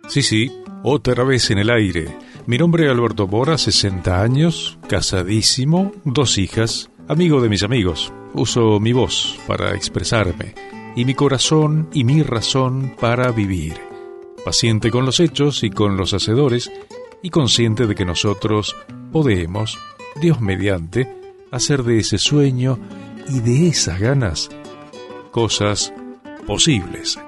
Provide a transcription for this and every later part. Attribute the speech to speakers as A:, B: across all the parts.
A: Sí, otra vez en el aire. Mi nombre es Alberto Mora, 60 años, casadísimo, 2 hijas, amigo de mis amigos. Uso mi voz para expresarme y mi corazón y mi razón para vivir. Paciente con los hechos y con los hacedores y consciente de que nosotros podemos, Dios mediante, hacer de ese sueño y de esas ganas cosas posibles.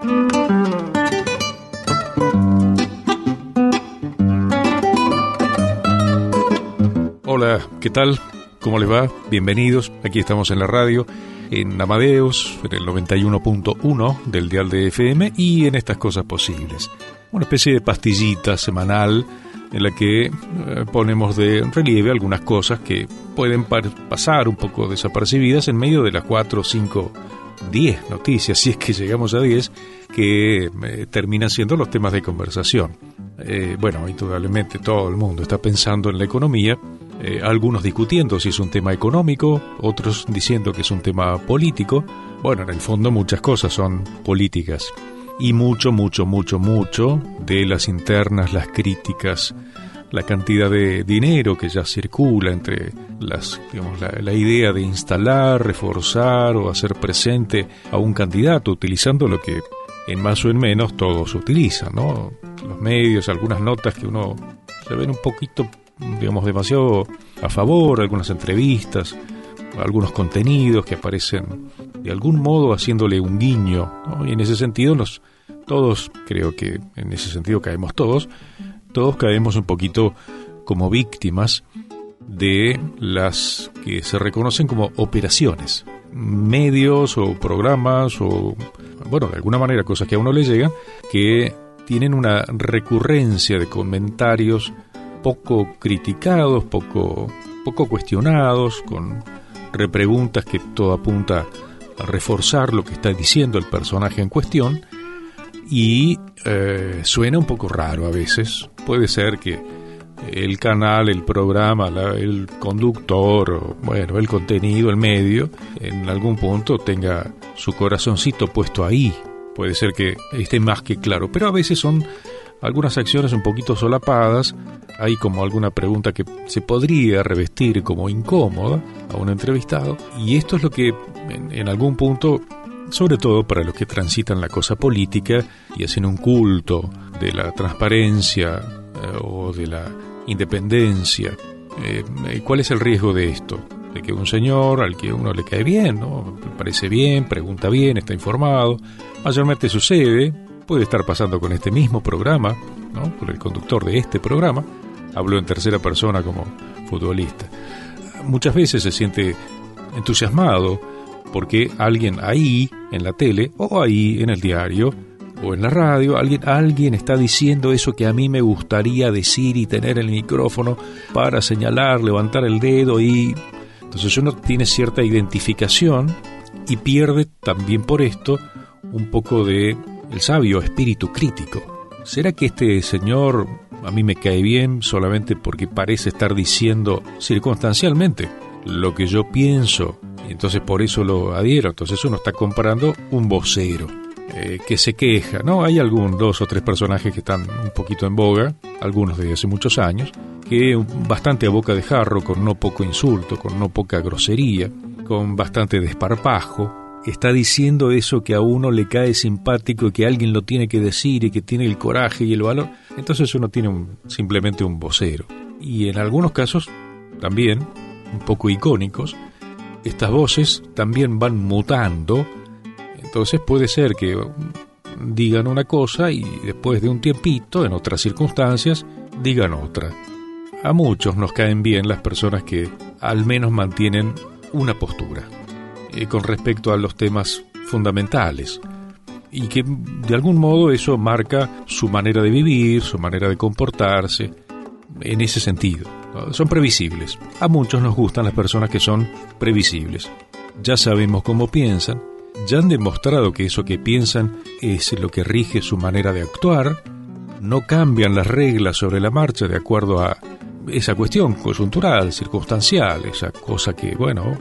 A: Hola, ¿qué tal? ¿Cómo les va? Bienvenidos. Aquí estamos en la radio, en Amadeus, en el 91.1 del dial de FM y en estas cosas posibles. Una especie de pastillita semanal en la que ponemos de relieve algunas cosas que pueden pasar un poco desapercibidas en medio de las 4, 5, 10 noticias, si es que llegamos a 10, que terminan siendo los temas de conversación. Bueno, indudablemente todo el mundo está pensando en la economía, algunos discutiendo si es un tema económico, otros diciendo que es un tema político. Bueno, en el fondo muchas cosas son políticas. Y mucho de las internas, las críticas, la cantidad de dinero que ya circula entre la idea de instalar, reforzar o hacer presente a un candidato utilizando lo que en más o en menos todos utilizan, ¿no? Los medios, algunas notas que uno se ven un poquito, demasiado a favor, algunas entrevistas, algunos contenidos que aparecen de algún modo haciéndole un guiño, ¿no? Y en ese sentido todos, creo que en ese sentido caemos todos caemos un poquito como víctimas de las que se reconocen como operaciones, medios o programas o, bueno, de alguna manera cosas que a uno le llegan, que tienen una recurrencia de comentarios poco criticados, poco cuestionados, con repreguntas que todo apunta a reforzar lo que está diciendo el personaje en cuestión. Y suena un poco raro a veces. Puede ser que el canal, el programa, el conductor, o, bueno, el contenido, el medio, en algún punto tenga su corazoncito puesto ahí. Puede ser que esté más que claro, pero a veces son algunas acciones un poquito solapadas. Hay como alguna pregunta que se podría revestir como incómoda a un entrevistado. Y esto es lo que en algún punto, sobre todo para los que transitan la cosa política y hacen un culto de la transparencia o de la independencia. ¿Cuál es el riesgo de esto? De que un señor al que uno le cae bien, ¿no? Le parece bien, pregunta bien, está informado. Mayormente sucede, puede estar pasando con este mismo programa, ¿no? Con el conductor de este programa. Hablo en tercera persona como futbolista. Muchas veces se siente entusiasmado porque alguien ahí en la tele o ahí en el diario o en la radio, alguien está diciendo eso que a mí me gustaría decir y tener el micrófono para señalar, levantar el dedo, y entonces uno tiene cierta identificación y pierde también por esto un poco de el sabio espíritu crítico. ¿Será que este señor a mí me cae bien solamente porque parece estar diciendo circunstancialmente lo que yo pienso? Entonces por eso lo adhiero. Entonces uno está comprando un vocero que se queja, ¿no? Hay 2 o 3 personajes que están un poquito en boga, algunos de hace muchos años, que bastante a boca de jarro, con no poco insulto, con no poca grosería, con bastante desparpajo, está diciendo eso que a uno le cae simpático y que alguien lo tiene que decir y que tiene el coraje y el valor. Entonces uno tiene simplemente un vocero. Y en algunos casos también, un poco icónicos, estas voces también van mutando. Entonces puede ser que digan una cosa y después de un tiempito, en otras circunstancias, digan otra. A muchos nos caen bien las personas que al menos mantienen una postura con respecto a los temas fundamentales y que de algún modo eso marca su manera de vivir, su manera de comportarse en ese sentido. Son previsibles. A muchos nos gustan las personas que son previsibles. Ya sabemos cómo piensan, ya han demostrado que eso que piensan es lo que rige su manera de actuar, no cambian las reglas sobre la marcha de acuerdo a esa cuestión coyuntural, circunstancial, esa cosa que, bueno,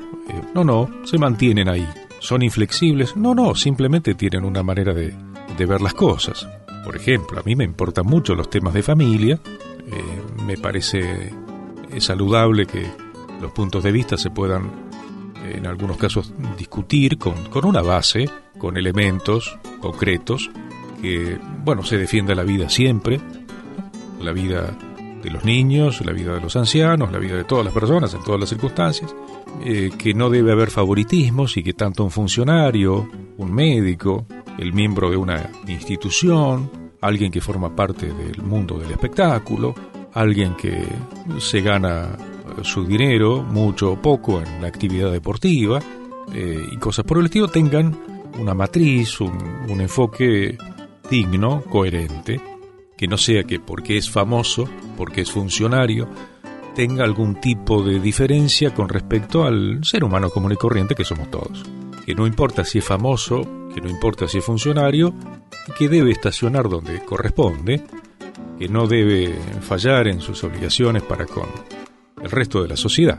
A: se mantienen ahí. ¿Son inflexibles? No, simplemente tienen una manera de ver las cosas. Por ejemplo, a mí me importan mucho los temas de familia, me parece saludable que los puntos de vista se puedan, en algunos casos, discutir con una base, con elementos concretos, que, bueno, se defienda la vida siempre, la vida de los niños, la vida de los ancianos, la vida de todas las personas en todas las circunstancias, que no debe haber favoritismos y que tanto un funcionario, un médico, el miembro de una institución, alguien que forma parte del mundo del espectáculo, alguien que se gana su dinero, mucho o poco, en la actividad deportiva, y cosas por el estilo, tengan una matriz, un enfoque digno, coherente, que no sea que porque es famoso, porque es funcionario, tenga algún tipo de diferencia con respecto al ser humano común y corriente que somos todos. Que no importa si es famoso, que no importa si es funcionario, que debe estacionar donde corresponde, que no debe fallar en sus obligaciones para con el resto de la sociedad.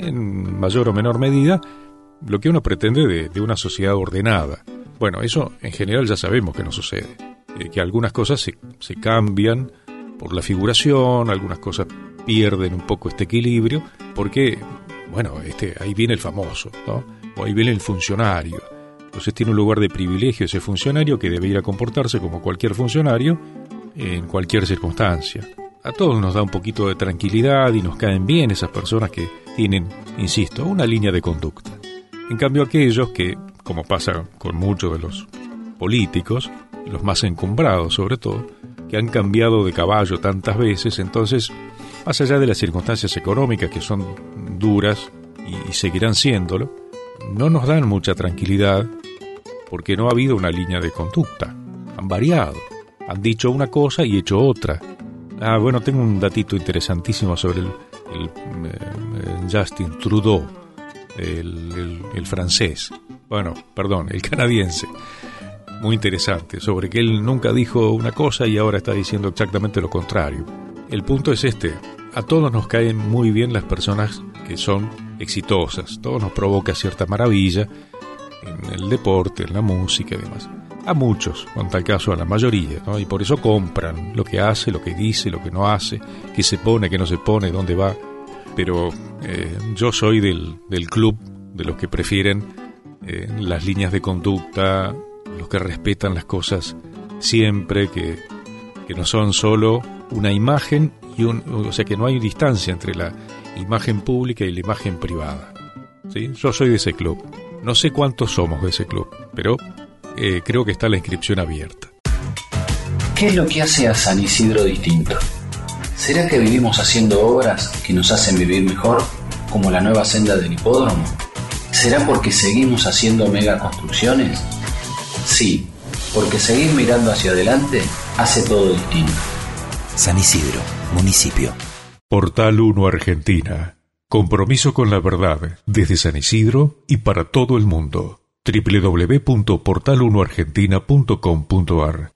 A: En mayor o menor medida, lo que uno pretende de una sociedad ordenada. Bueno, eso en general ya sabemos que no sucede. Que algunas cosas se cambian por la figuración, algunas cosas pierden un poco este equilibrio, porque, bueno, ahí viene el famoso, ¿no? O ahí viene el funcionario. Entonces tiene un lugar de privilegio ese funcionario que debe ir a comportarse como cualquier funcionario en cualquier circunstancia. A todos nos da un poquito de tranquilidad y nos caen bien esas personas que tienen, insisto, una línea de conducta. En cambio aquellos que, como pasa con muchos de los políticos, los más encumbrados sobre todo, que han cambiado de caballo tantas veces, entonces, más allá de las circunstancias económicas que son duras y seguirán siéndolo, no nos dan mucha tranquilidad porque no ha habido una línea de conducta. Han variado, han dicho una cosa y hecho otra. Bueno, tengo un datito interesantísimo sobre el Justin Trudeau, el francés. Bueno, perdón, el canadiense. Muy interesante, sobre que él nunca dijo una cosa y ahora está diciendo exactamente lo contrario. El punto es a todos nos caen muy bien las personas que son exitosas, todos nos provoca cierta maravilla en el deporte, en la música y demás. A muchos, en tal caso a la mayoría, ¿no? Y por eso compran lo que hace, lo que dice, lo que no hace, qué se pone, qué no se pone, dónde va. Pero yo soy del club de los que prefieren las líneas de conducta, los que respetan las cosas siempre, que no son solo una imagen o sea, que no hay distancia entre la imagen pública y la imagen privada. ¿Sí? Yo soy de ese club. No sé cuántos somos de ese club, pero creo que está la inscripción abierta.
B: ¿Qué es lo que hace a San Isidro distinto? ¿Será que vivimos haciendo obras que nos hacen vivir mejor, como la nueva senda del hipódromo? ¿Será porque seguimos haciendo megaconstrucciones? Sí, porque seguir mirando hacia adelante hace todo distinto.
C: San Isidro, municipio.
A: Portal 1 Argentina. Compromiso con la verdad desde San Isidro y para todo el mundo. www.portal1argentina.com.ar.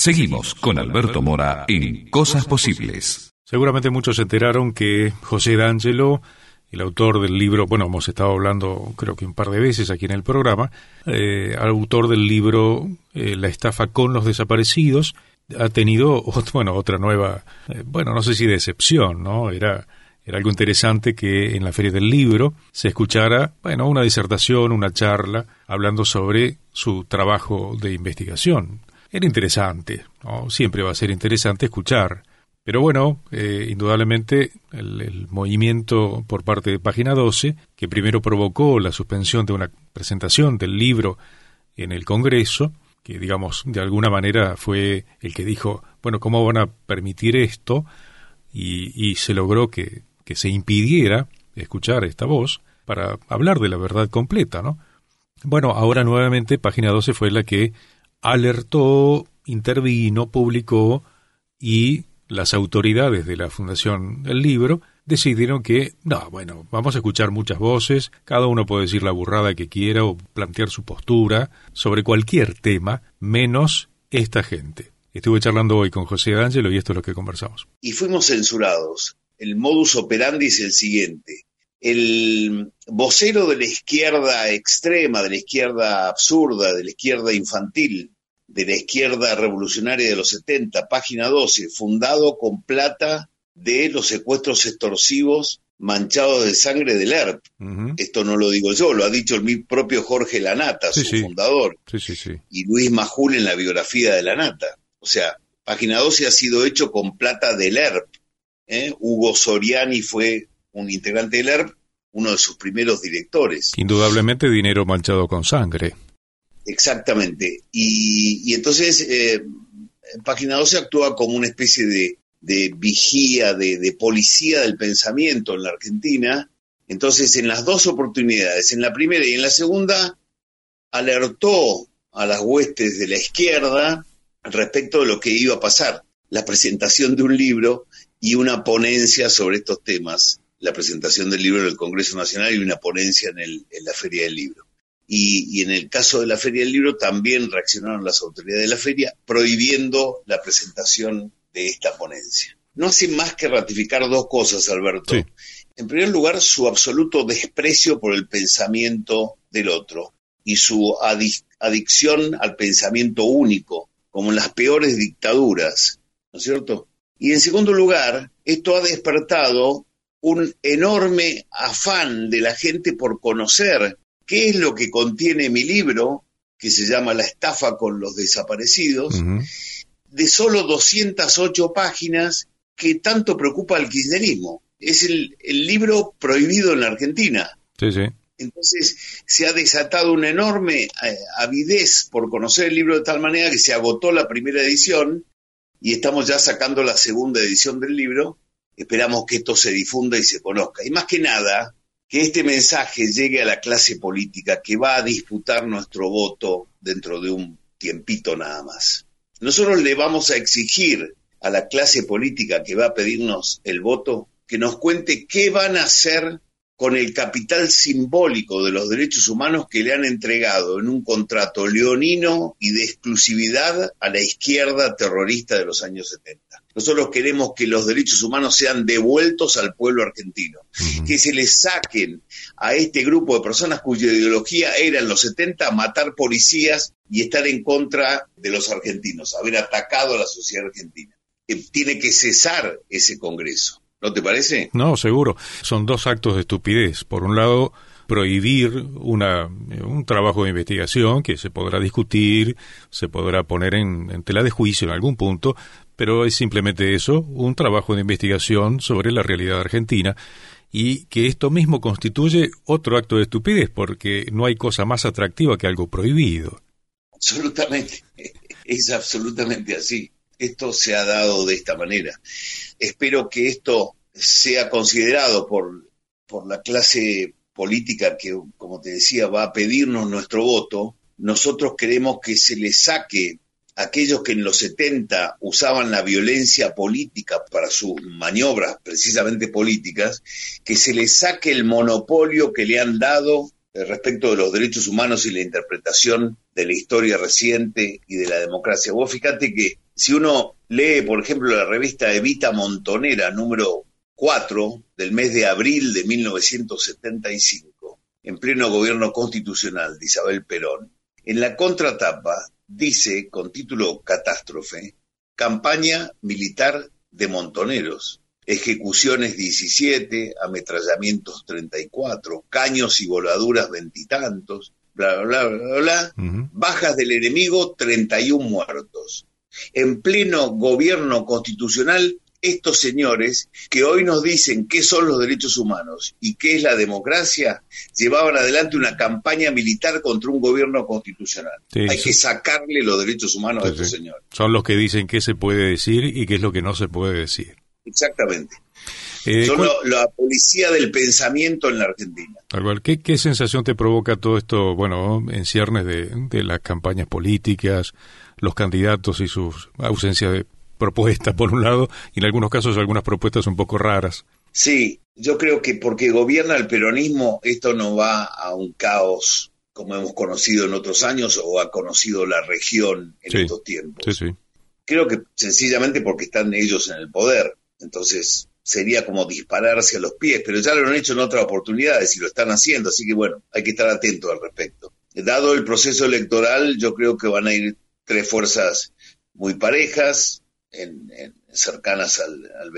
D: Seguimos con Alberto Mora en Cosas Posibles.
A: Seguramente muchos se enteraron que José D'Angelo, el autor del libro, bueno, hemos estado hablando creo que un par de veces aquí en el programa, autor del libro La estafa con los desaparecidos, ha tenido, bueno, otra nueva, no sé si decepción, ¿no? Era algo interesante que en la Feria del Libro se escuchara, una disertación, una charla, hablando sobre su trabajo de investigación. Era interesante, ¿no? Siempre va a ser interesante escuchar. Pero indudablemente el movimiento por parte de Página 12, que primero provocó la suspensión de una presentación del libro en el Congreso, que digamos de alguna manera fue el que dijo, ¿cómo van a permitir esto? Y se logró que se impidiera escuchar esta voz para hablar de la verdad completa, ¿no? Ahora nuevamente Página 12 fue la que alertó, intervino, publicó, y las autoridades de la Fundación del Libro decidieron que, vamos a escuchar muchas voces, cada uno puede decir la burrada que quiera o plantear su postura sobre cualquier tema, menos esta gente. Estuve charlando hoy con José D'Angelo y esto es lo que conversamos.
E: Y fuimos censurados. El modus operandi es el siguiente. El vocero de la izquierda extrema, de la izquierda absurda, de la izquierda infantil, de la izquierda revolucionaria de los 70, Página 12, fundado con plata de los secuestros extorsivos manchados de sangre del ERP. Uh-huh. Esto no lo digo yo, lo ha dicho el propio Jorge Lanata, su fundador, y Luis Majul en la biografía de Lanata. O sea, Página 12 ha sido hecho con plata del ERP. Hugo Soriani fue un integrante del ERP, uno de sus primeros directores.
A: Indudablemente dinero manchado con sangre.
E: Exactamente. Y entonces Página 12 actúa como una especie de vigía, de policía del pensamiento en la Argentina. Entonces, en las dos oportunidades, en la primera y en la segunda, alertó a las huestes de la izquierda respecto de lo que iba a pasar. La presentación de un libro y una ponencia sobre estos temas. La presentación del libro en el Congreso Nacional y una ponencia en la Feria del Libro. Y en el caso de la Feria del Libro también reaccionaron las autoridades de la feria prohibiendo la presentación de esta ponencia. No hace más que ratificar dos cosas, Alberto. Sí. En primer lugar, su absoluto desprecio por el pensamiento del otro y su adicción al pensamiento único, como en las peores dictaduras, ¿no es cierto? Y en segundo lugar, esto ha despertado un enorme afán de la gente por conocer qué es lo que contiene mi libro, que se llama La estafa con los desaparecidos, uh-huh, de solo 208 páginas que tanto preocupa al kirchnerismo. Es el libro prohibido en la Argentina.
A: Sí, sí.
E: Entonces se ha desatado una enorme avidez por conocer el libro de tal manera que se agotó la primera edición y estamos ya sacando la segunda edición del libro. Esperamos que esto se difunda y se conozca. Y más que nada, que este mensaje llegue a la clase política que va a disputar nuestro voto dentro de un tiempito nada más. Nosotros le vamos a exigir a la clase política que va a pedirnos el voto que nos cuente qué van a hacer con el capital simbólico de los derechos humanos que le han entregado en un contrato leonino y de exclusividad a la izquierda terrorista de los años 70. Nosotros queremos que los derechos humanos sean devueltos al pueblo argentino, uh-huh, que se les saquen a este grupo de personas cuya ideología era en los 70 matar policías y estar en contra de los argentinos, haber atacado a la sociedad argentina. Tiene que cesar ese Congreso. ¿No te parece?
A: No, seguro. Son dos actos de estupidez. Por un lado, prohibir un trabajo de investigación que se podrá discutir, se podrá poner en tela de juicio en algún punto, pero es simplemente eso, un trabajo de investigación sobre la realidad argentina, y que esto mismo constituye otro acto de estupidez, porque no hay cosa más atractiva que algo prohibido.
E: Absolutamente. Es absolutamente así. Esto se ha dado de esta manera. Espero que esto sea considerado por la clase política que, como te decía, va a pedirnos nuestro voto. Nosotros queremos que se les saque a aquellos que en los 70 usaban la violencia política para sus maniobras precisamente políticas, que se les saque el monopolio que le han dado respecto de los derechos humanos y la interpretación de la historia reciente y de la democracia. Vos fíjate que Si uno lee, por ejemplo, la revista Evita Montonera, número 4, del mes de abril de 1975, en pleno gobierno constitucional de Isabel Perón, en la contratapa dice, con título Catástrofe, campaña militar de montoneros, ejecuciones 17, ametrallamientos 34, caños y voladuras 20 y tantos, bla, bla, bla, bla, bajas del enemigo 31 muertos. En pleno gobierno constitucional, estos señores que hoy nos dicen qué son los derechos humanos y qué es la democracia, llevaban adelante una campaña militar contra un gobierno constitucional. Sí, hay que sacarle los derechos humanos a estos señores.
A: Son los que dicen qué se puede decir y qué es lo que no se puede decir.
E: Exactamente. Son la policía del pensamiento en la Argentina.
A: ¿Qué sensación te provoca todo esto, bueno, en ciernes de las campañas políticas, los candidatos y su ausencia de propuestas, por un lado, y en algunos casos algunas propuestas un poco raras?
E: Sí, yo creo que porque gobierna el peronismo, esto no va a un caos como hemos conocido en otros años o ha conocido la región en estos tiempos.
A: Sí.
E: Creo que sencillamente porque están ellos en el poder. Entonces sería como dispararse a los pies, pero ya lo han hecho en otras oportunidades y lo están haciendo, así que bueno, hay que estar atentos al respecto. Dado el proceso electoral, yo creo que van a ir tres fuerzas muy parejas, cercanas al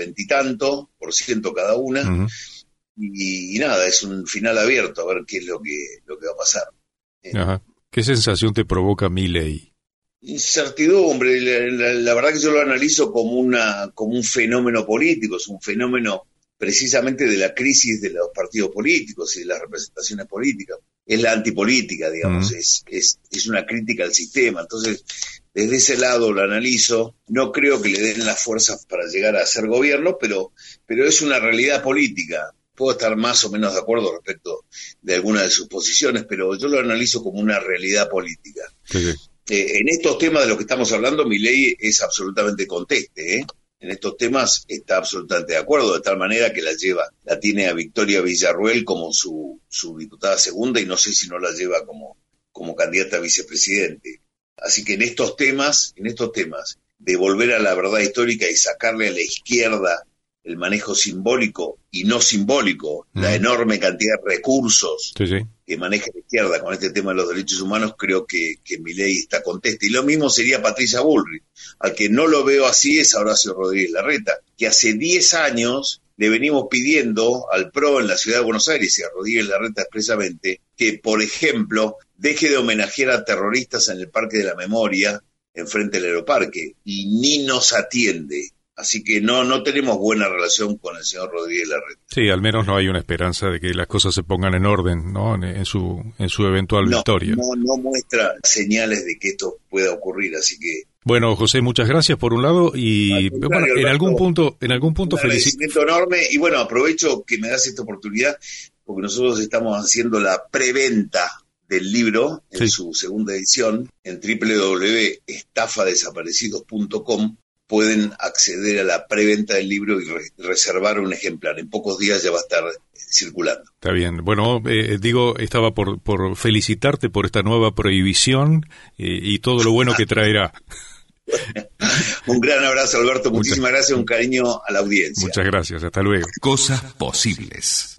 E: 20% cada una, y nada, es un final abierto a ver qué es lo que va a pasar.
A: Ajá. ¿Qué sensación te provoca Milei?
E: Incertidumbre. La verdad que yo lo analizo como un fenómeno político, es un fenómeno precisamente de la crisis de los partidos políticos y de las representaciones políticas. Es la antipolítica, digamos, es una crítica al sistema. Entonces, desde ese lado lo analizo. No creo que le den las fuerzas para llegar a ser gobierno, pero es una realidad política. Puedo estar más o menos de acuerdo respecto de algunas de sus posiciones, pero yo lo analizo como una realidad política.
A: Sí.
E: En estos temas de los que estamos hablando, Milei es absolutamente conteste, En estos temas está absolutamente de acuerdo, de tal manera que la tiene a Victoria Villarruel como su diputada segunda y no sé si no la lleva como candidata a vicepresidente. Así que en estos temas, de volver a la verdad histórica y sacarle a la izquierda el manejo simbólico y no simbólico, la enorme cantidad de recursos que maneja la izquierda con este tema de los derechos humanos, creo que Milei está conteste. Y lo mismo sería Patricia Bullrich. Al que no lo veo así es a Horacio Rodríguez Larreta, que hace 10 años le venimos pidiendo al PRO en la ciudad de Buenos Aires y a Rodríguez Larreta expresamente que, por ejemplo, deje de homenajear a terroristas en el Parque de la Memoria, enfrente del Aeroparque, y ni nos atiende. Así que no tenemos buena relación con el señor Rodríguez Larreta.
A: Sí, al menos no hay una esperanza de que las cosas se pongan en orden, ¿no? En su eventual victoria.
E: No muestra señales de que esto pueda ocurrir, así que...
A: Bueno, José, muchas gracias por un lado y bueno, en algún punto
E: un agradecimiento enorme y bueno, aprovecho que me das esta oportunidad porque nosotros estamos haciendo la preventa del libro en su segunda edición en www.estafadesaparecidos.com. Pueden acceder a la preventa del libro y reservar un ejemplar. En pocos días ya va a estar circulando.
A: Está bien. Bueno, estaba por felicitarte por esta nueva prohibición y todo lo bueno que traerá.
E: Un gran abrazo, Alberto. Muchísimas gracias. Un cariño a la audiencia.
A: Muchas gracias. Hasta luego.
D: Cosas posibles.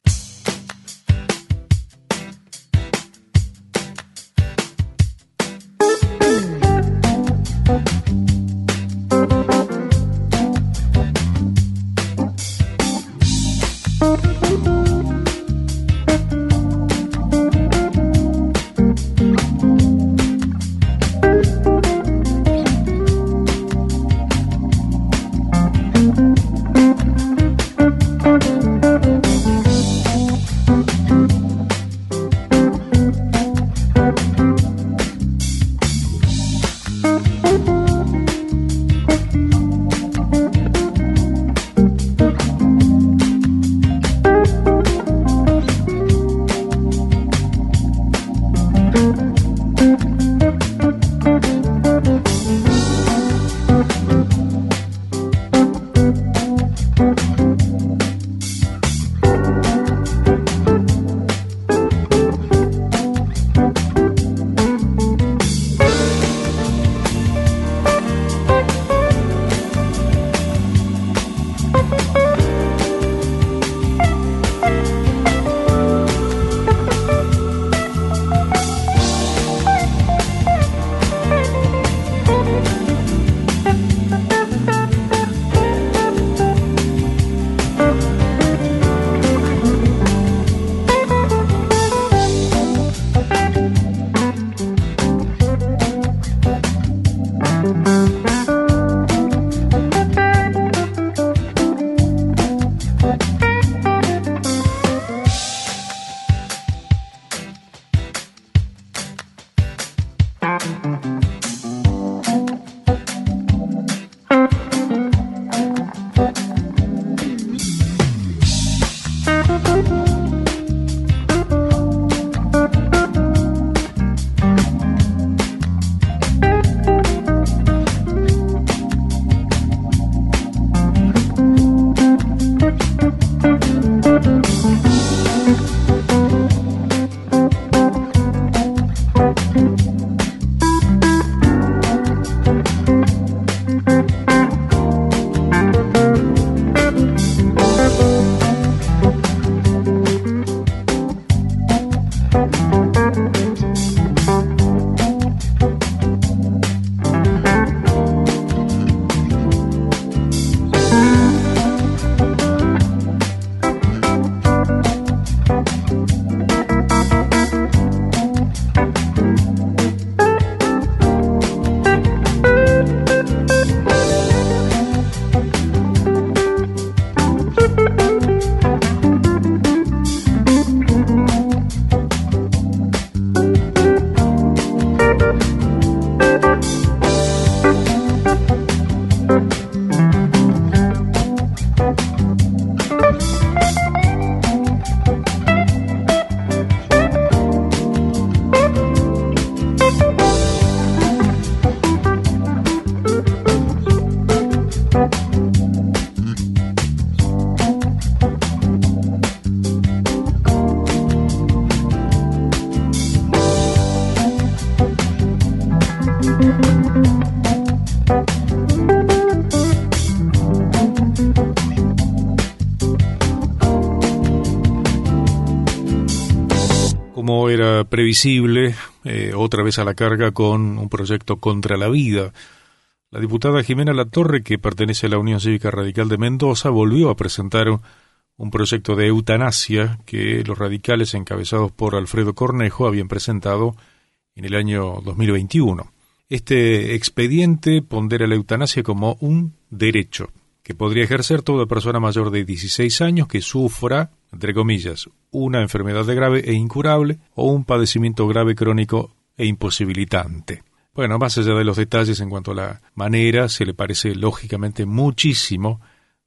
A: Como era previsible, otra vez a la carga con un proyecto contra la vida. La diputada Jimena Latorre, que pertenece a la Unión Cívica Radical de Mendoza, volvió a presentar un proyecto de eutanasia que los radicales encabezados por Alfredo Cornejo habían presentado en el año 2021. Este expediente pondera la eutanasia como un derecho que podría ejercer toda persona mayor de 16 años que sufra, entre comillas, una enfermedad grave e incurable o un padecimiento grave crónico e imposibilitante. Bueno, más allá de los detalles en cuanto a la manera, se le parece lógicamente muchísimo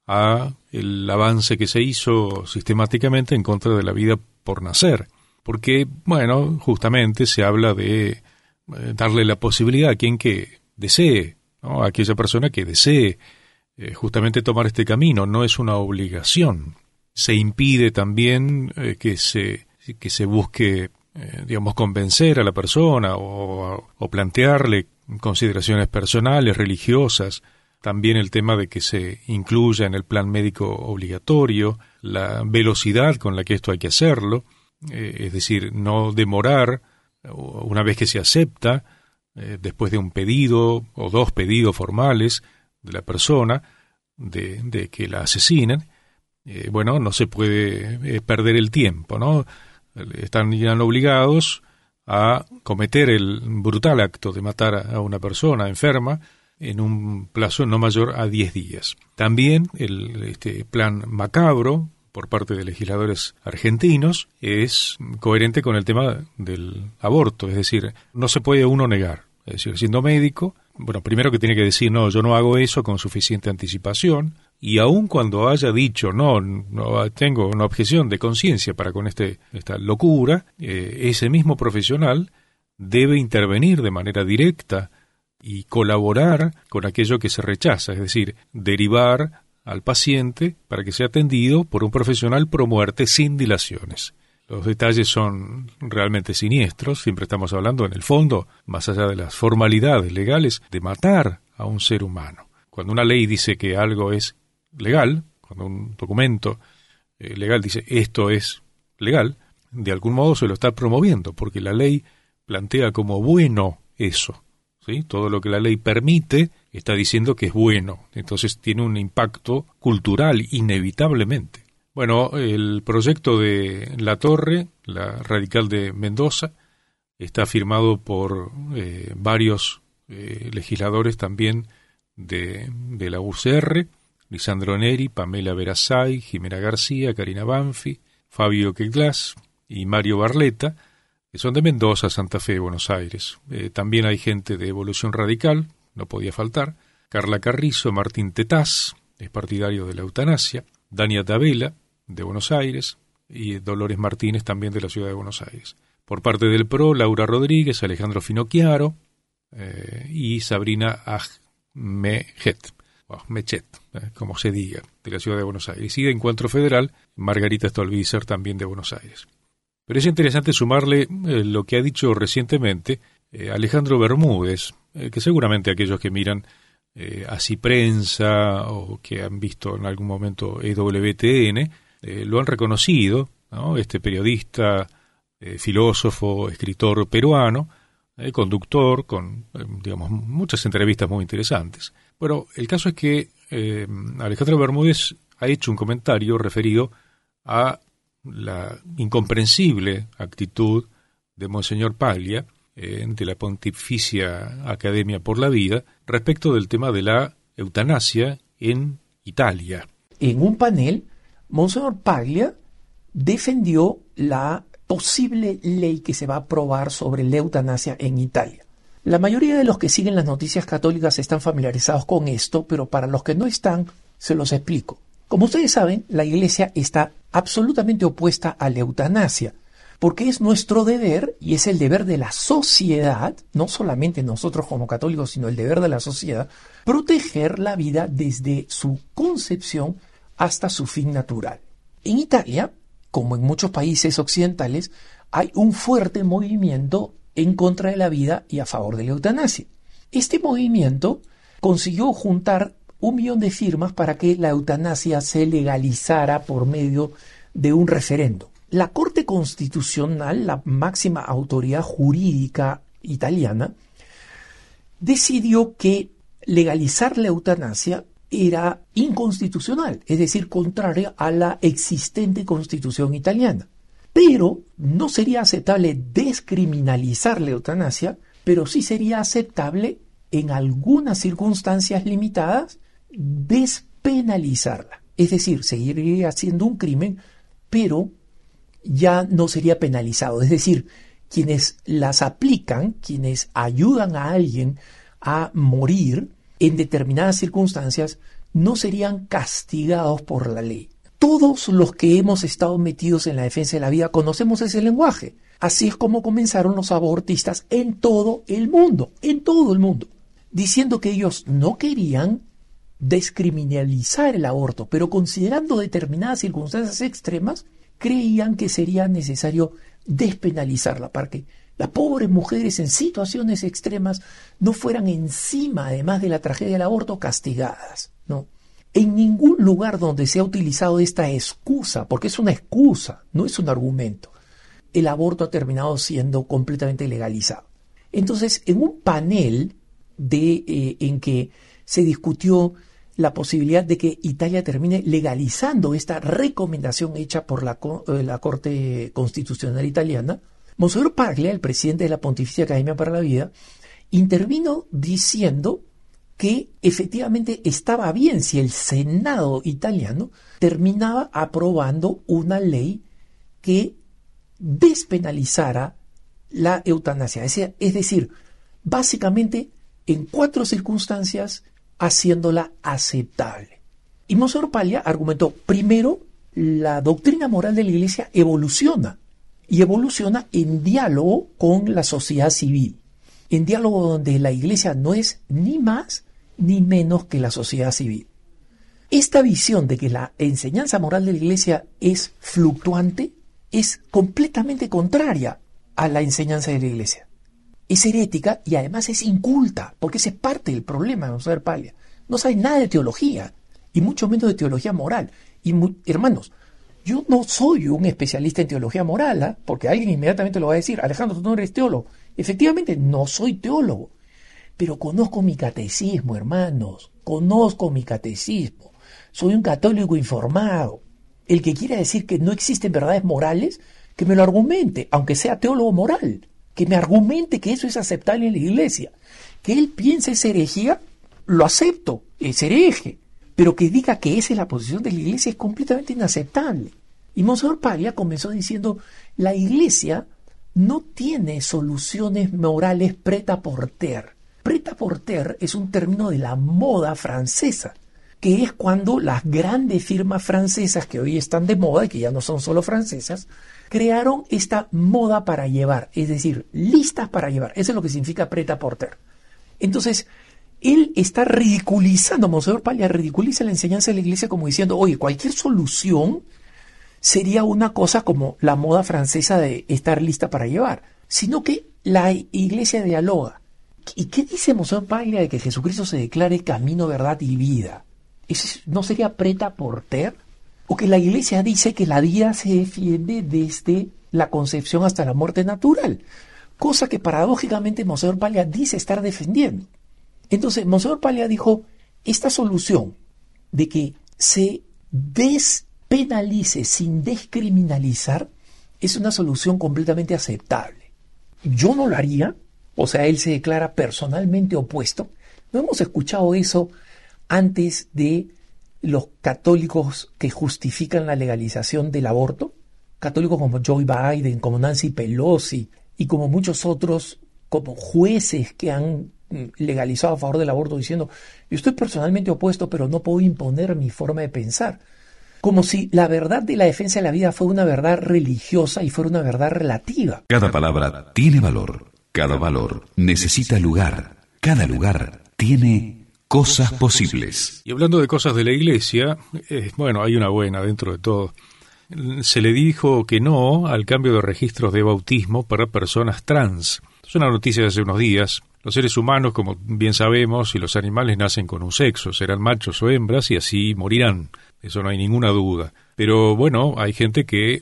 A: a el avance que se hizo sistemáticamente en contra de la vida por nacer. Porque, bueno, justamente se habla de darle la posibilidad a quien que desee, ¿no? A aquella persona que desee justamente tomar este camino, no es una obligación. Se impide también que se busque, digamos, convencer a la persona o plantearle consideraciones personales, religiosas. También el tema de que se incluya en el plan médico obligatorio, la velocidad con la que esto hay que hacerlo, es decir, no demorar una vez que se acepta, después de un pedido o dos pedidos formales de la persona de que la asesinen, bueno, no se puede perder el tiempo, ¿no? Están ya obligados a cometer el brutal acto de matar a una persona enferma en un plazo no mayor a 10 días. También este plan macabro por parte de legisladores argentinos es coherente con el tema del aborto, es decir, no se puede uno negar, es decir, siendo médico, bueno, primero que tiene que decir, no, yo no hago eso con suficiente anticipación, y aun cuando haya dicho, no tengo una objeción de conciencia para con esta locura, ese mismo profesional debe intervenir de manera directa y colaborar con aquello que se rechaza, es decir, derivar al paciente para que sea atendido por un profesional pro muerte sin dilaciones. Los detalles son realmente siniestros, siempre estamos hablando en el fondo, más allá de las formalidades legales, de matar a un ser humano. Cuando una ley dice que algo es legal, cuando un documento legal dice esto es legal, de algún modo se lo está promoviendo, porque la ley plantea como bueno eso, ¿sí? Todo lo que la ley permite está diciendo que es bueno, entonces tiene un impacto cultural inevitablemente. Bueno, el proyecto de Latorre, la radical de Mendoza, está firmado por varios legisladores también de la UCR, Lisandro Neri, Pamela Verasay, Jimena García, Karina Banfi, Fabio Queglas y Mario Barletta, que son de Mendoza, Santa Fe, Buenos Aires. También hay gente de Evolución Radical, no podía faltar. Carla Carrizo, Martín Tetaz, es partidario de la eutanasia. Dania Tabela, de Buenos Aires, y Dolores Martínez, también de la ciudad de Buenos Aires. Por parte del PRO, Laura Rodríguez, Alejandro Finocchiaro y Sabrina Mechet, como se diga, de la ciudad de Buenos Aires. Y de Encuentro Federal, Margarita Stolbizer, también de Buenos Aires. Pero es interesante sumarle lo que ha dicho recientemente Alejandro Bermúdez, que seguramente aquellos que miran Así Prensa o que han visto en algún momento EWTN lo han reconocido, ¿no? Este periodista, filósofo, escritor peruano, conductor con, digamos, muchas entrevistas muy interesantes. Bueno, el caso es que Alejandro Bermúdez ha hecho un comentario referido a la incomprensible actitud de Monseñor Paglia, de la Pontificia Academia por la Vida, respecto del tema de la eutanasia en Italia.
F: En un panel, Monseñor Paglia defendió la posible ley que se va a aprobar sobre la eutanasia en Italia. La mayoría de los que siguen las noticias católicas están familiarizados con esto, pero para los que no están, se los explico. Como ustedes saben, la Iglesia está absolutamente opuesta a la eutanasia, porque es nuestro deber, y es el deber de la sociedad, no solamente nosotros como católicos, sino el deber de la sociedad, proteger la vida desde su concepción hasta su fin natural. En Italia, como en muchos países occidentales, hay un fuerte movimiento en contra de la vida y a favor de la eutanasia. Este movimiento consiguió juntar 1 millón de firmas para que la eutanasia se legalizara por medio de un referendo. La Corte Constitucional, la máxima autoridad jurídica italiana, decidió que legalizar la eutanasia era inconstitucional, es decir, contraria a la existente Constitución italiana. Pero no sería aceptable descriminalizar la eutanasia, pero sí sería aceptable en algunas circunstancias limitadas despenalizarla. Es decir, seguiría siendo un crimen, pero ya no sería penalizado. Es decir, quienes las aplican, quienes ayudan a alguien a morir en determinadas circunstancias, no serían castigados por la ley. Todos los que hemos estado metidos en la defensa de la vida conocemos ese lenguaje. Así es como comenzaron los abortistas en todo el mundo, diciendo que ellos no querían descriminalizar el aborto, pero considerando determinadas circunstancias extremas, creían que sería necesario despenalizarla para que las pobres mujeres en situaciones extremas no fueran encima, además de la tragedia del aborto, castigadas, ¿no? En ningún lugar donde se ha utilizado esta excusa, porque es una excusa, no es un argumento, el aborto ha terminado siendo completamente legalizado. Entonces, en un panel en que se discutió la posibilidad de que Italia termine legalizando esta recomendación hecha por la Corte Constitucional italiana, Monseñor Paglia, el presidente de la Pontificia Academia para la Vida, intervino diciendo que efectivamente estaba bien si el Senado italiano terminaba aprobando una ley que despenalizara la eutanasia. Es decir, básicamente en 4 circunstancias haciéndola aceptable. Y Monseñor Paglia argumentó, primero, la doctrina moral de la Iglesia evoluciona, y evoluciona en diálogo con la sociedad civil, en diálogo donde la Iglesia no es ni más ni menos que la sociedad civil. Esta visión de que la enseñanza moral de la Iglesia es fluctuante es completamente contraria a la enseñanza de la Iglesia. Es herética y además es inculta, porque ese es parte del problema de Monseñor Paglia. No sabe nada de teología, y mucho menos de teología moral. Y hermanos, yo no soy un especialista en teología moral, porque alguien inmediatamente lo va a decir, Alejandro, tú no eres teólogo. Efectivamente, no soy teólogo, pero conozco mi catecismo, hermanos, conozco mi catecismo. Soy un católico informado. El que quiera decir que no existen verdades morales, que me lo argumente, aunque sea teólogo moral, que me argumente que eso es aceptable en la Iglesia. Que él piense es herejía, lo acepto, es hereje. Pero que diga que esa es la posición de la Iglesia es completamente inaceptable. Y Monseñor Paglia comenzó diciendo, la Iglesia no tiene soluciones morales prêt-à-porter. Prêt-à-porter es un término de la moda francesa, que es cuando las grandes firmas francesas que hoy están de moda y que ya no son solo francesas, crearon esta moda para llevar, es decir, listas para llevar. Eso es lo que significa prêt-à-porter. Entonces, él está ridiculizando, Monseñor Paglia ridiculiza la enseñanza de la Iglesia como diciendo, oye, cualquier solución sería una cosa como la moda francesa de estar lista para llevar, sino que la Iglesia dialoga. ¿Y qué dice Monseñor Paglia de que Jesucristo se declare camino, verdad y vida? ¿Eso no sería prêt-à-porter? ¿O que la Iglesia dice que la vida se defiende desde la concepción hasta la muerte natural? Cosa que paradójicamente Monseñor Paglia dice estar defendiendo. Entonces, Monseñor Paglia dijo, esta solución de que se despenalice sin descriminalizar es una solución completamente aceptable. Yo no lo haría, o sea, él se declara personalmente opuesto. ¿No hemos escuchado eso antes de los católicos que justifican la legalización del aborto? Católicos como Joe Biden, como Nancy Pelosi y como muchos otros, como jueces que han legalizado a favor del aborto diciendo, yo estoy personalmente opuesto, pero no puedo imponer mi forma de pensar. Como si la verdad de la defensa de la vida fuera una verdad religiosa y fuera una verdad relativa.
D: Cada palabra tiene valor. Cada valor necesita lugar. Cada lugar tiene cosas posibles.
A: Y hablando de cosas de la Iglesia, bueno, hay una buena dentro de todo. Se le dijo que no al cambio de registros de bautismo para personas trans. Es una noticia de hace unos días. Los seres humanos, como bien sabemos, y los animales nacen con un sexo, serán machos o hembras y así morirán. Eso no hay ninguna duda. Pero bueno, hay gente que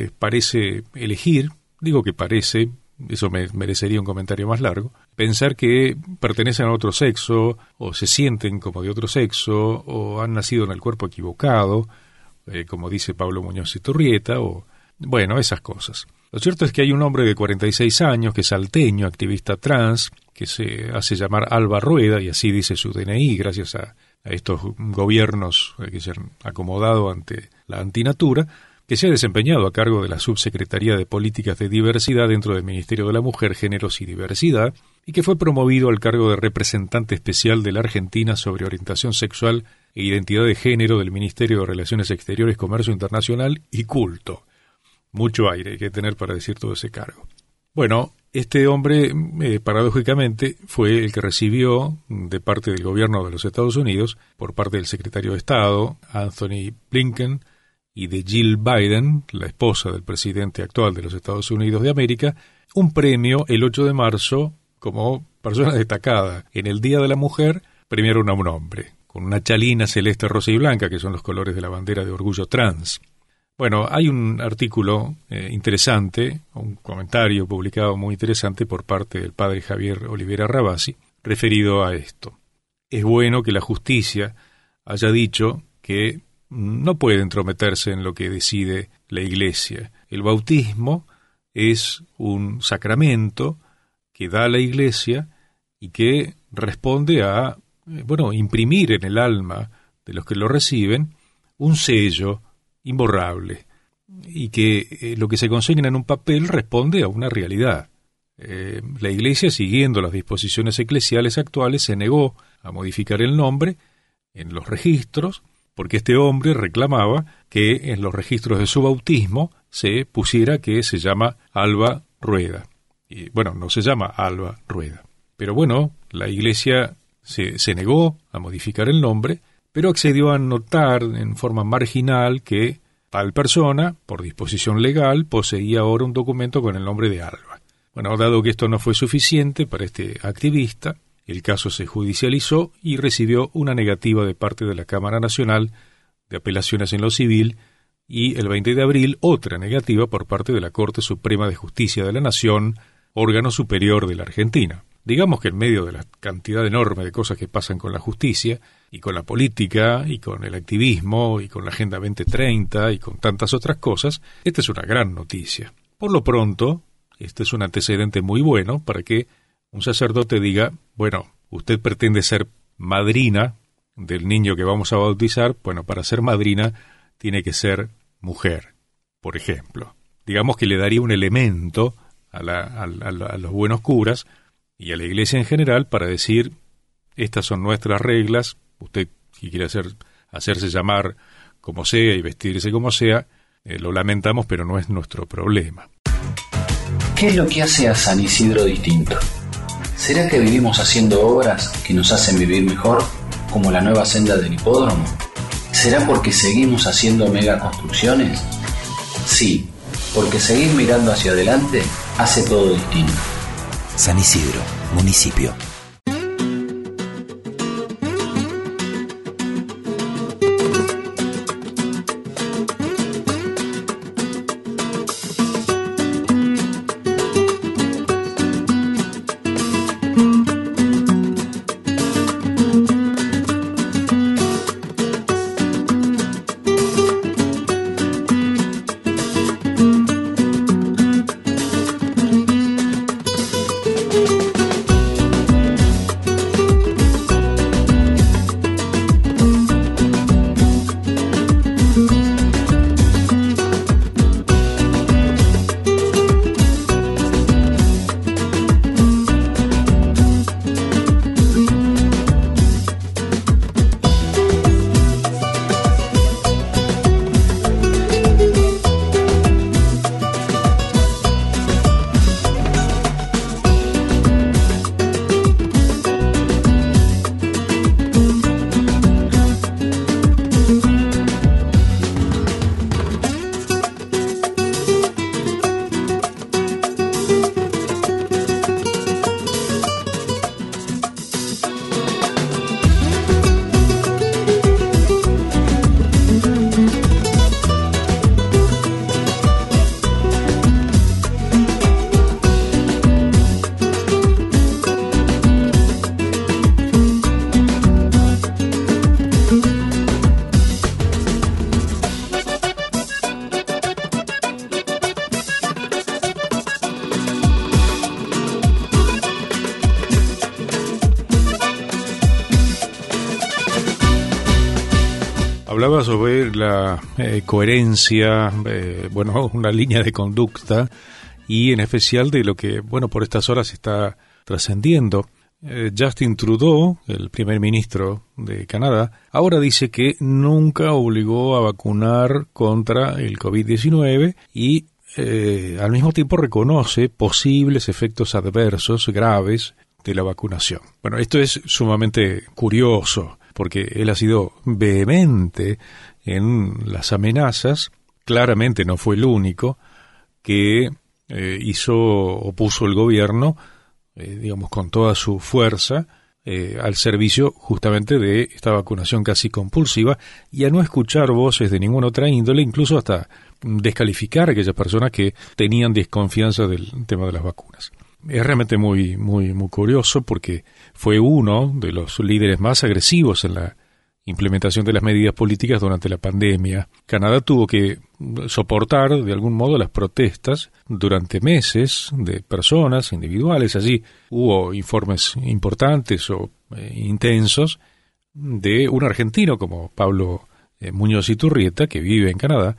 A: parece elegir, digo que parece, eso merecería un comentario más largo, pensar que pertenecen a otro sexo, o se sienten como de otro sexo, o han nacido en el cuerpo equivocado, como dice Pablo Muñoz Iturrieta, o bueno, esas cosas. Lo cierto es que hay un hombre de 46 años, que es salteño, activista trans, que se hace llamar Alba Rueda, y así dice su DNI, gracias a estos gobiernos que se han acomodado ante la antinatura, que se ha desempeñado a cargo de la Subsecretaría de Políticas de Diversidad dentro del Ministerio de la Mujer, Géneros y Diversidad, y que fue promovido al cargo de representante especial de la Argentina sobre orientación sexual e identidad de género del Ministerio de Relaciones Exteriores, Comercio Internacional y Culto. Mucho aire hay que tener para decir todo ese cargo. Bueno, este hombre, paradójicamente, fue el que recibió de parte del gobierno de los Estados Unidos, por parte del secretario de Estado, Anthony Blinken, y de Jill Biden, la esposa del presidente actual de los Estados Unidos de América, un premio el 8 de marzo como persona destacada. En el Día de la Mujer premiaron a un hombre, con una chalina celeste, rosa y blanca, que son los colores de la bandera de orgullo trans. Bueno, hay un artículo interesante, un comentario publicado muy interesante por parte del padre Javier Olivera Rabasi, referido a esto. Es bueno que la justicia haya dicho que no puede entrometerse en lo que decide la Iglesia. El bautismo es un sacramento que da la Iglesia y que responde a, imprimir en el alma de los que lo reciben un sello imborrable, y que lo que se consigna en un papel responde a una realidad. La Iglesia, siguiendo las disposiciones eclesiales actuales, se negó a modificar el nombre en los registros, porque este hombre reclamaba que en los registros de su bautismo se pusiera que se llama Alba Rueda. Y bueno, no se llama Alba Rueda. Pero bueno, la Iglesia se negó a modificar el nombre, pero accedió a anotar en forma marginal que tal persona, por disposición legal, poseía ahora un documento con el nombre de Alba. Bueno, dado que esto no fue suficiente para este activista, el caso se judicializó y recibió una negativa de parte de la Cámara Nacional de Apelaciones en lo Civil y el 20 de abril otra negativa por parte de la Corte Suprema de Justicia de la Nación, órgano superior de la Argentina. Digamos que en medio de la cantidad enorme de cosas que pasan con la justicia y con la política y con el activismo y con la Agenda 2030 y con tantas otras cosas, esta es una gran noticia. Por lo pronto, este es un antecedente muy bueno para que un sacerdote diga, bueno, usted pretende ser madrina del niño que vamos a bautizar, bueno, para ser madrina tiene que ser mujer, por ejemplo. Digamos que le daría un elemento a los buenos curas y a la Iglesia en general para decir, estas son nuestras reglas, usted si quiere hacerse llamar como sea y vestirse como sea, lo lamentamos, pero no es nuestro problema.
B: ¿Qué es lo que hace a San Isidro distinto? ¿Será que vivimos haciendo obras que nos hacen vivir mejor, como la nueva senda del hipódromo? ¿Será porque seguimos haciendo megaconstrucciones? Sí, porque seguir mirando hacia adelante hace todo distinto.
C: San Isidro, municipio.
A: Hablaba sobre la coherencia, una línea de conducta y en especial de lo que, por estas horas está trascendiendo. Justin Trudeau, el primer ministro de Canadá, ahora dice que nunca obligó a vacunar contra el COVID-19 y al mismo tiempo reconoce posibles efectos adversos graves de la vacunación. Bueno, esto es sumamente curioso, porque él ha sido vehemente en las amenazas. Claramente no fue el único que puso el gobierno, con toda su fuerza, al servicio justamente de esta vacunación casi compulsiva y a no escuchar voces de ninguna otra índole, incluso hasta descalificar a aquellas personas que tenían desconfianza del tema de las vacunas. Es realmente muy, muy, muy curioso porque fue uno de los líderes más agresivos en la implementación de las medidas políticas durante la pandemia. Canadá tuvo que soportar de algún modo las protestas durante meses de personas individuales. Allí hubo informes importantes o intensos de un argentino como Pablo Muñoz Iturrieta, que vive en Canadá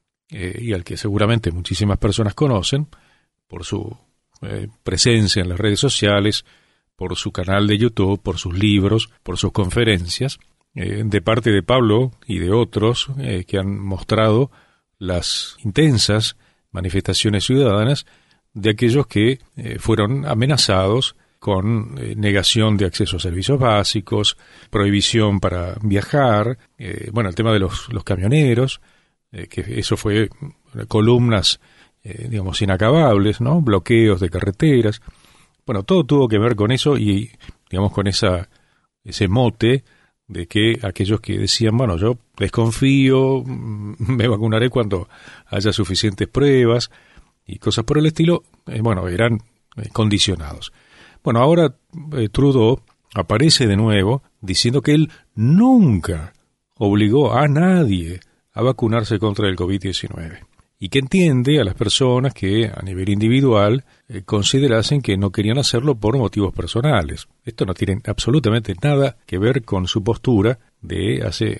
A: y al que seguramente muchísimas personas conocen por su presencia en las redes sociales, por su canal de YouTube, por sus libros, por sus conferencias, de parte de Pablo y de otros que han mostrado las intensas manifestaciones ciudadanas de aquellos que fueron amenazados con negación de acceso a servicios básicos, prohibición para viajar, el tema de los camioneros, que eso fue columnas inacabables, ¿no? Bloqueos de carreteras. Todo tuvo que ver con eso y, con ese mote de que aquellos que decían, yo desconfío, me vacunaré cuando haya suficientes pruebas y cosas por el estilo, eran condicionados. Ahora Trudeau aparece de nuevo diciendo que él nunca obligó a nadie a vacunarse contra el COVID-19. Y que entiende a las personas que a nivel individual considerasen que no querían hacerlo por motivos personales. Esto no tiene absolutamente nada que ver con su postura de hace,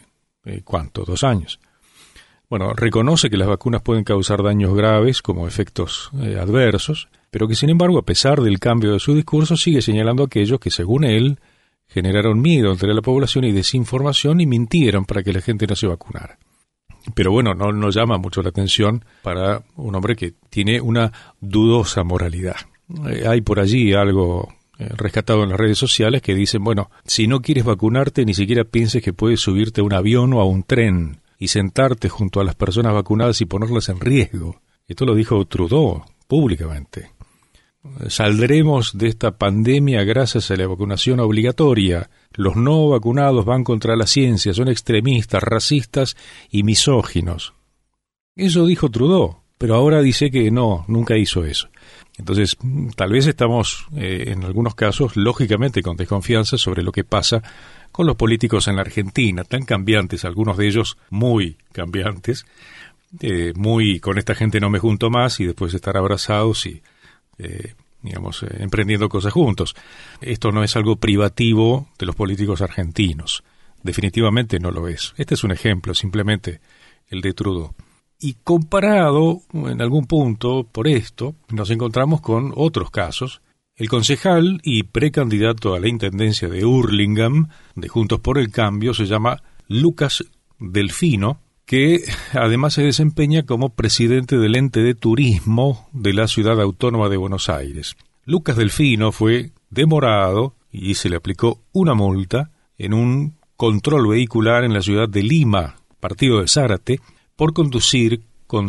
A: 2 años. Reconoce que las vacunas pueden causar daños graves como efectos adversos, pero que sin embargo, a pesar del cambio de su discurso, sigue señalando a aquellos que, según él, generaron miedo entre la población y desinformación y mintieron para que la gente no se vacunara. Pero bueno, no llama mucho la atención para un hombre que tiene una dudosa moralidad. Hay por allí algo rescatado en las redes sociales que dicen, bueno, si no quieres vacunarte, ni siquiera pienses que puedes subirte a un avión o a un tren y sentarte junto a las personas vacunadas y ponerlas en riesgo. Esto lo dijo Trudeau públicamente. Saldremos de esta pandemia gracias a la vacunación obligatoria. Los no vacunados van contra la ciencia, son extremistas, racistas y misóginos. Eso dijo Trudeau, pero ahora dice que no, nunca hizo eso. Entonces, tal vez estamos, en algunos casos, lógicamente con desconfianza sobre lo que pasa con los políticos en la Argentina, tan cambiantes, algunos de ellos muy cambiantes, muy con esta gente no me junto más y después estar abrazados y, emprendiendo cosas juntos. Esto no es algo privativo de los políticos argentinos, definitivamente no lo es. Este es un ejemplo, simplemente el de Trudeau. Y comparado en algún punto por esto, nos encontramos con otros casos. El concejal y precandidato a la intendencia de Hurlingham, de Juntos por el Cambio, se llama Lucas Delfino, que además se desempeña como presidente del ente de turismo de la Ciudad Autónoma de Buenos Aires. Lucas Delfino fue demorado y se le aplicó una multa en un control vehicular en la ciudad de Lima, partido de Zárate, por conducir con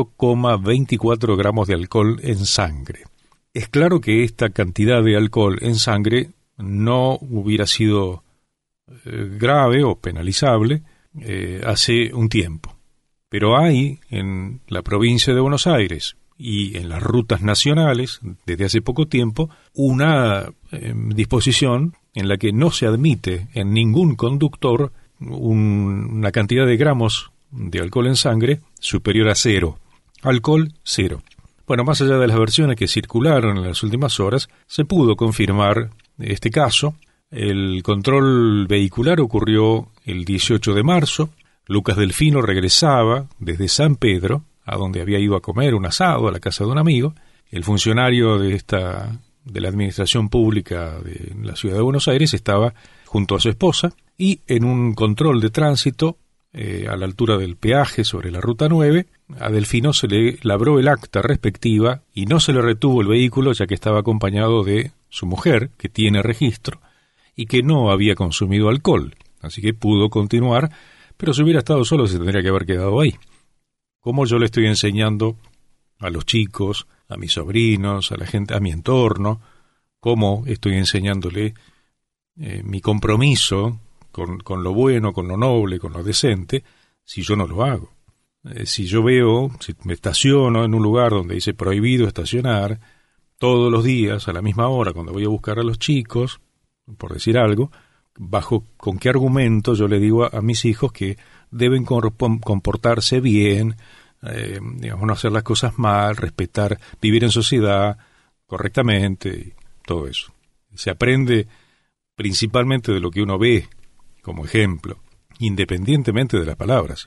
A: 0,24 gramos de alcohol en sangre. Es claro que esta cantidad de alcohol en sangre no hubiera sido grave o penalizable hace un tiempo. Pero hay en la provincia de Buenos Aires y en las rutas nacionales, desde hace poco tiempo, una disposición en la que no se admite en ningún conductor una cantidad de gramos de alcohol en sangre superior a 0. Alcohol, 0. Bueno, más allá de las versiones que circularon en las últimas horas, se pudo confirmar este caso. El control vehicular ocurrió el 18 de marzo. Lucas Delfino regresaba desde San Pedro, a donde había ido a comer un asado a la casa de un amigo. El funcionario de la administración pública de la ciudad de Buenos Aires estaba junto a su esposa y en un control de tránsito a la altura del peaje sobre la Ruta 9, a Delfino se le labró el acta respectiva y no se le retuvo el vehículo ya que estaba acompañado de su mujer, que tiene registro, y que no había consumido alcohol, así que pudo continuar, pero si hubiera estado solo se tendría que haber quedado ahí. Como yo le estoy enseñando a los chicos, a mis sobrinos, a la gente, a mi entorno, cómo estoy enseñándole mi compromiso con lo bueno, con lo noble, con lo decente, si yo no lo hago. Si yo veo, si me estaciono en un lugar donde dice prohibido estacionar, todos los días, a la misma hora, cuando voy a buscar a los chicos, por decir algo, con qué argumento yo le digo a mis hijos que deben comportarse bien, no hacer las cosas mal, respetar, vivir en sociedad correctamente, y todo eso. Se aprende principalmente de lo que uno ve como ejemplo, independientemente de las palabras.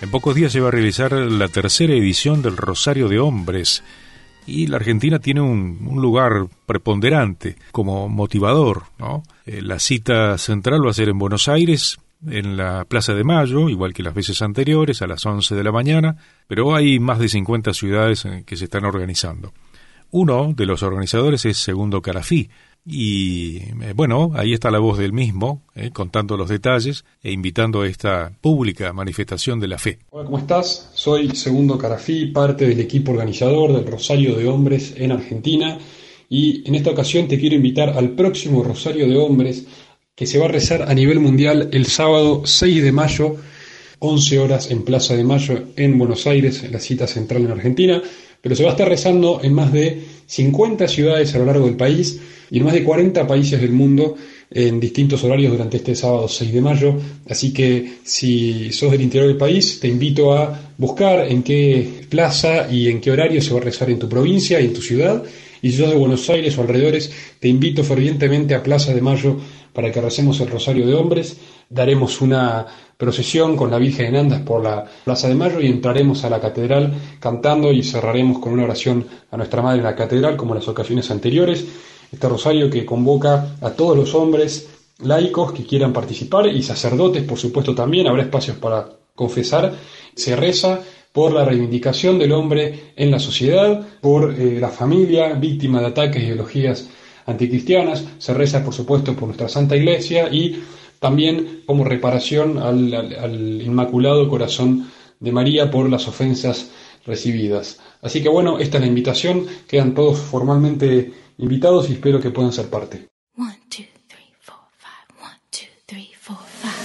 A: En pocos días se va a realizar la tercera edición del Rosario de Hombres y la Argentina tiene un lugar preponderante como motivador, ¿no? La cita central va a ser en Buenos Aires, en la Plaza de Mayo, igual que las veces anteriores, a las 11 de la mañana, pero hay más de 50 ciudades que se están organizando. Uno de los organizadores es Segundo Carafí, y bueno, ahí está la voz del mismo, contando los detalles e invitando a esta pública manifestación de la fe.
G: Hola, ¿cómo estás? Soy Segundo Carafí, parte del equipo organizador del Rosario de Hombres en Argentina, y en esta ocasión te quiero invitar al próximo Rosario de Hombres que se va a rezar a nivel mundial el sábado 6 de mayo, 11 horas en Plaza de Mayo en Buenos Aires, en la cita central en Argentina, pero se va a estar rezando en más de 50 ciudades a lo largo del país y en más de 40 países del mundo en distintos horarios durante este sábado 6 de mayo. Así que si sos del interior del país, te invito a buscar en qué plaza y en qué horario se va a rezar en tu provincia y en tu ciudad. Y si sos de Buenos Aires o alrededores, te invito fervientemente a Plaza de Mayo para que recemos el Rosario de Hombres. Daremos una procesión con la Virgen en Andas por la Plaza de Mayo y entraremos a la catedral cantando y cerraremos con una oración a nuestra Madre en la catedral, como en las ocasiones anteriores. Este rosario que convoca a todos los hombres laicos que quieran participar y sacerdotes, por supuesto, también. Habrá espacios para confesar. Se reza por la reivindicación del hombre en la sociedad, por la familia víctima de ataques e ideologías anticristianas. Se reza, por supuesto, por nuestra Santa Iglesia y también como reparación al Inmaculado Corazón de María por las ofensas recibidas. Así que bueno, esta es la invitación. Quedan todos formalmente invitados y espero que puedan ser parte.
H: 1, 2, 3, 4, 5. 1, 2, 3, 4,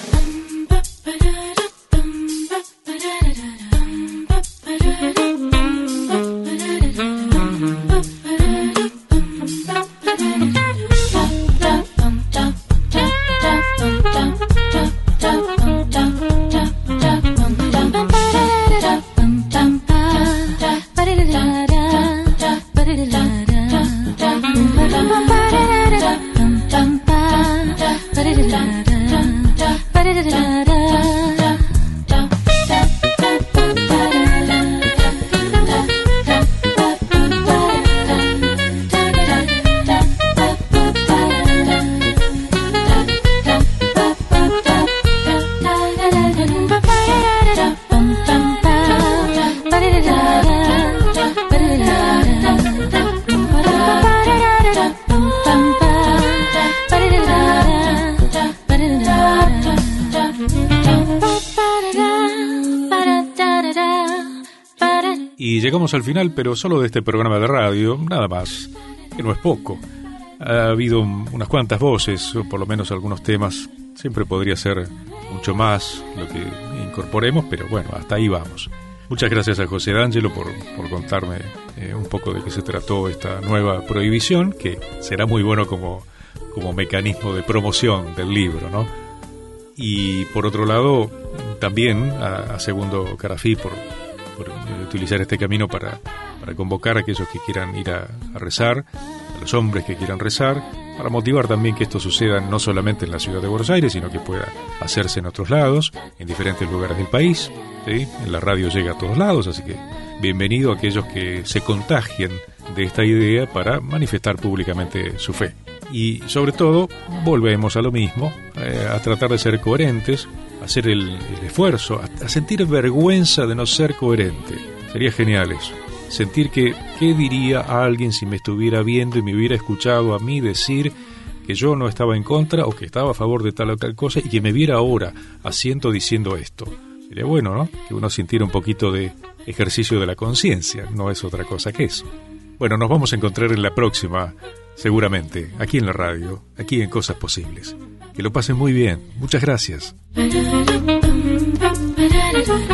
A: Llegamos al final, pero solo de este programa de radio, nada más, que no es poco. Ha habido unas cuantas voces, o por lo menos algunos temas. Siempre podría ser mucho más lo que incorporemos, pero bueno, hasta ahí vamos. Muchas gracias a José D'Angelo por contarme un poco de qué se trató esta nueva prohibición, que será muy bueno como mecanismo de promoción del libro, ¿no? Y por otro lado, también a Segundo Carafí por utilizar este camino para convocar a aquellos que quieran ir a rezar, a los hombres que quieran rezar, para motivar también que esto suceda no solamente en la ciudad de Buenos Aires, sino que pueda hacerse en otros lados, en diferentes lugares del país, ¿sí? En la radio llega a todos lados, así que bienvenido a aquellos que se contagien de esta idea para manifestar públicamente su fe. Y sobre todo, volvemos a lo mismo, a tratar de ser coherentes, a hacer el esfuerzo, a sentir vergüenza de no ser coherente. Sería genial eso. Sentir qué diría a alguien si me estuviera viendo y me hubiera escuchado a mí decir que yo no estaba en contra o que estaba a favor de tal o tal cosa y que me viera ahora diciendo esto. Sería bueno, ¿no? Que uno sintiera un poquito de ejercicio de la conciencia, no es otra cosa que eso. Bueno, nos vamos a encontrar en la próxima, seguramente, aquí en la radio, aquí en Cosas Posibles. Que lo pasen muy bien. Muchas gracias.